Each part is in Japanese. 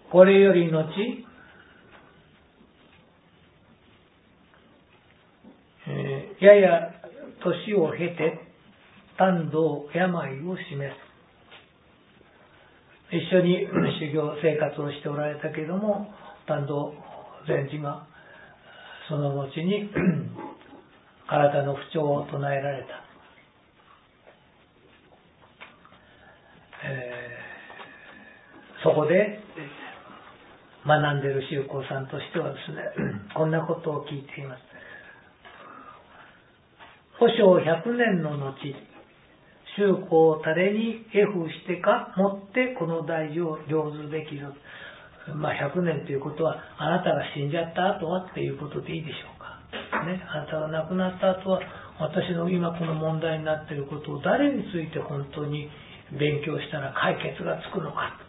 これより後、やや年を経て丹道病を示す。一緒に修行生活をしておられたけれども、丹道禅師がその後に体の不調を唱えられた。そこで学んでいる宗公さんとしてはですね、こんなことを聞いています。保証100年の後、宗公を誰に絵付してかもってこの大事を成就できる。100年ということは、あなたが死んじゃった後はっていうことでいいでしょうか。ね、あなたが亡くなった後は、私の今この問題になっていることを誰について本当に勉強したら解決がつくのか。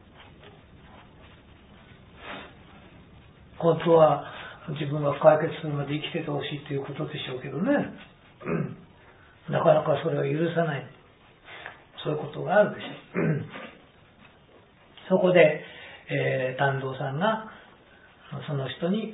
本当は自分が解決するまで生きててほしいということでしょうけどね。なかなかそれは許さない。そういうことがあるでしょう。そこで、丹道さんがその人に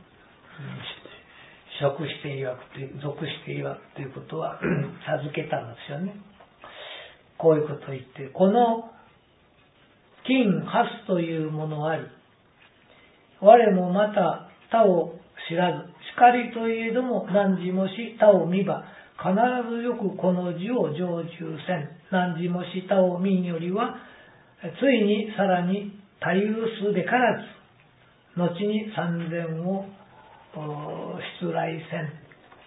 属して曰く、属して曰くということは授けたんですよね。こういうことを言って、この金ハスというものあり、我もまた他を知らず、光といえども何時もし他を見ば、必ずよくこの字を成就せん。何時もし他を見んよりは、ついにさらに多有数でからず、後に三千を出来せん。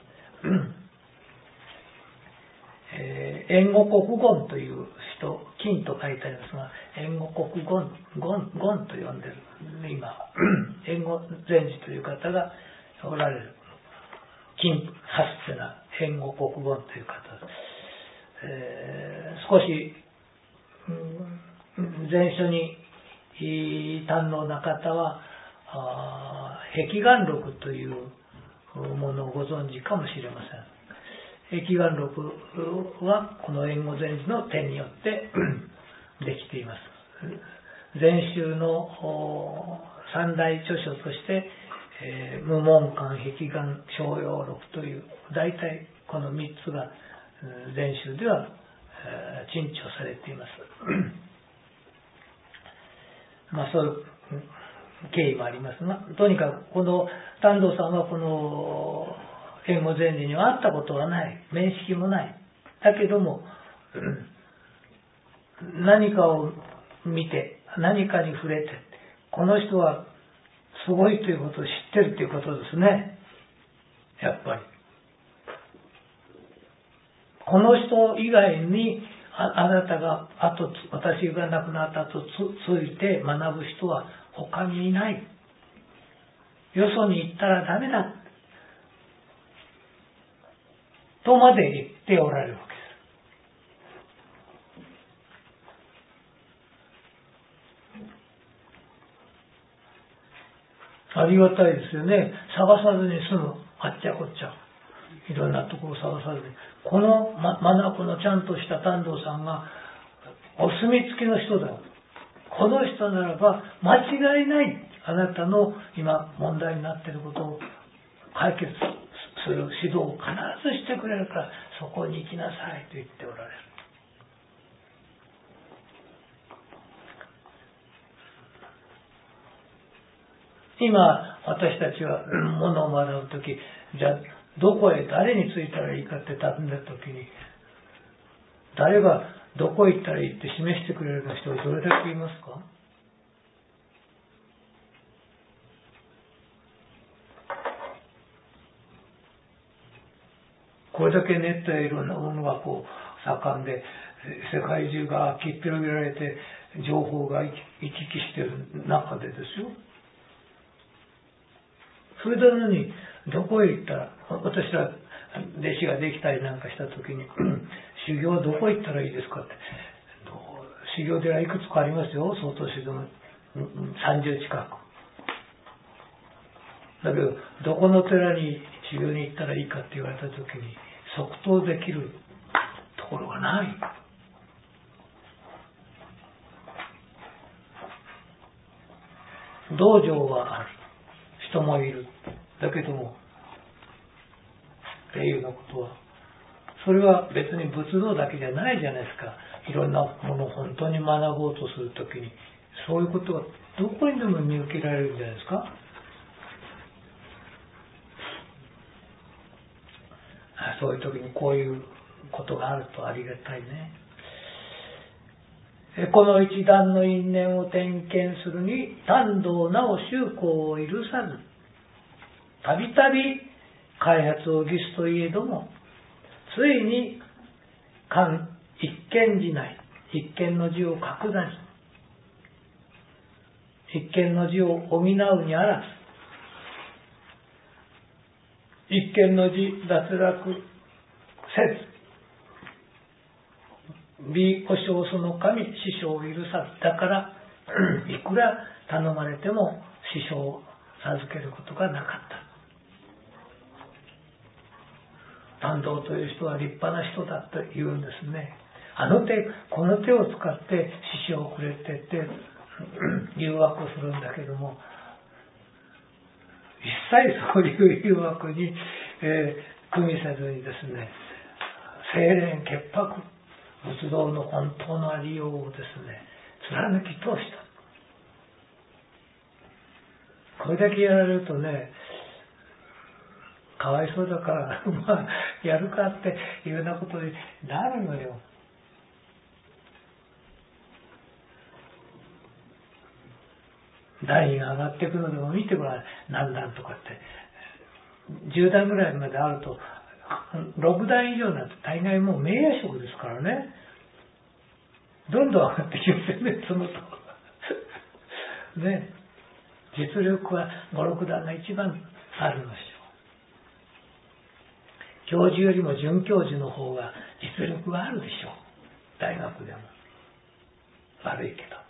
援護国言という人、金と書いてありますが、援護国言と呼んでる。今、援護禅師という方がおられる。金ハスというのは援護国言という方です。少し、前書に堪能な方は、碧眼録というものをご存知かもしれません。碧眼録はこの援護禅師の手によってできています。禅宗の三大著書として、無門観、碧眼、逍遙録という大体この3つが禅宗では珍重されています。そういう経緯もありますが、とにかくこの丹道さんはこの援護禅師には会ったことはない、面識もない。だけども何かを見て、何かに触れて、この人はすごいということを知ってるということですね。やっぱりこの人以外にあなたが私が亡くなった後ついて学ぶ人は他にいない。よそに行ったらダメだとまで言っておられるわけです。ありがたいですよね。探さずに済む。あっちゃこっちゃいろんなところを探さずに、このこのちゃんとした丹道さんがお墨付きの人だ。この人ならば間違いない。あなたの今問題になっていることを解決する指導を必ずしてくれるから、そこに行きなさいと言っておられる。今私たちは物を学ぶとき、じゃあどこへ誰に着いたらいいかって尋ねたときに、誰がどこへ行ったらいいって示してくれるような人はどれだけいますか？これだけネットやいろんなものがこう盛んで、世界中が切って広げられて情報が行き来している中でですよ。それなのにどこへ行ったら、私は弟子ができたりなんかしたときに修行どこへ行ったらいいですかって、修行寺はいくつかありますよ。相当修行30近くだけど、どこの寺に修行に行ったらいいかって言われたときに即答できるところがない。 道場はある。人もいる。だけども、っていうようなことは、それは別に仏道だけじゃないじゃないですか。いろんなものを本当に学ぼうとするときに、そういうことはどこにでも見受けられるんじゃないですか。そういう時にこういうことがあるとありがたいね。この一段の因縁を点検するに、単道なお修行を許さず、たびたび開発を儀すといえども、ついに一見寺内、一見の字を書くなり、一見の字を補うにあらず、一見の字脱落せず、美お正その神師匠を許さず、だからいくら頼まれても師匠を授けることがなかった。丹道という人は立派な人だと言うんですね。この手を使って師匠をくれてって誘惑するんだけども、一切そういう誘惑に、組みせずにですね、清廉潔白、仏道の本当のありようをですね、貫き通した。これだけやられるとね、かわいそうだからやるかっていうようなことになるのよ。段位が上がっていくのでも見てごらん。何段とかって10段ぐらいまであると、6段以上になると大概もう名誉職ですからね。どんどん上がってきますよね、そのとね。実力は5、6段が一番あるのでしょう。教授よりも准教授の方が実力があるでしょう。大学でも。悪いけど。